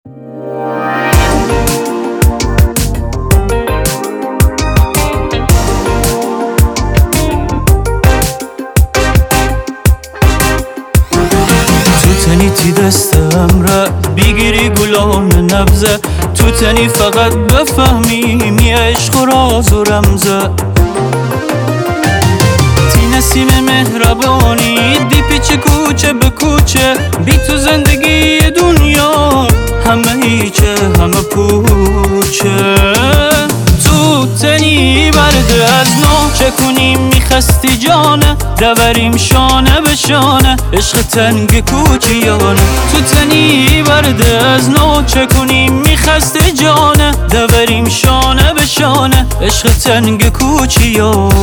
تنی تی دستم را بگیری گلان نبزه، تو تنی فقط بفهمی عشق و راز و رمزه. تی نسیم مهربانی دی پیچ کوچه به کوچه، بی تو زندگی دنیا همه هیچه همه پوچه. تو تنی برده از نو چه کنیم میخستی جانه، دوریم شانه به شانه عشق تنگ کوچیانه. تو تنی برده از نو چه کنیم میخستی جانه، دوریم شانه به شانه عشق تنگ کوچیانه.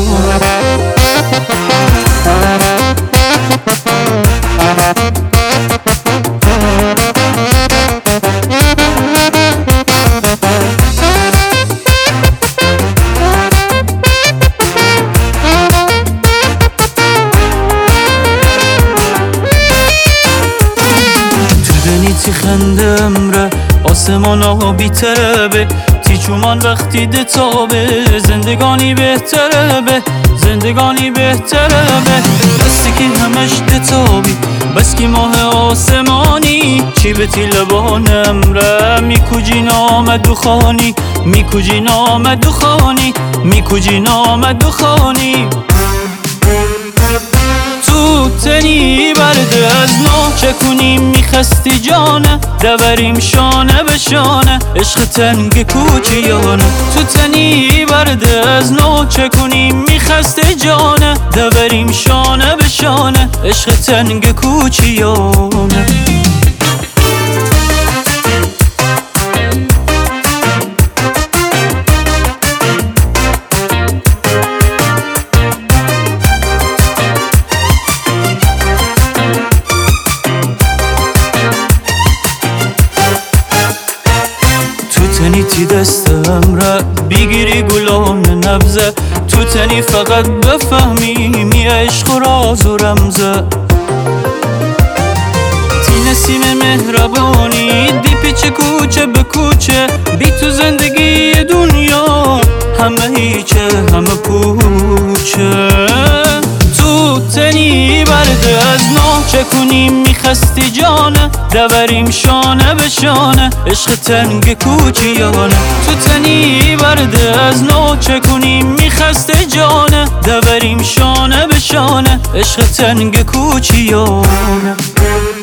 تی خندم را آسمان ها بی تربه، تی چومان وقتی ده تابه زندگانی بهتره به زندگانی بهتره به. بستی که همش ده تابی بس که ماه آسمانی، چی به تی لبانم را میکوجی نام دخانی، میکوجی نام دخانی، میکوجی نام دخانی. تو تنی برده از نو چه کنیم میخستی جانه، دوریم شانه به شانه عشق تنگ کوچیانه. تو تنی برده از نو چه کنیم میخستی جانه، دوریم شانه به شانه عشق تنگ کوچیانه. تنی تی دستم را بگیری گلان نبزه، تو تنی فقط بفهمی عشق و راز و رمزه. تی نسیم مهربانی دی پیچ کوچه به کوچه، بی تو زندگی دنیا همه هیچه همه پوچه. تو تنی برده از نو چه کنیم میخستی جانه، دوریم شانه به شانه عشق تنگ کوچیانه. تو تنی برده از نو چه کنیم میخستی جانه، دوریم شانه به شانه عشق تنگ کوچیانه.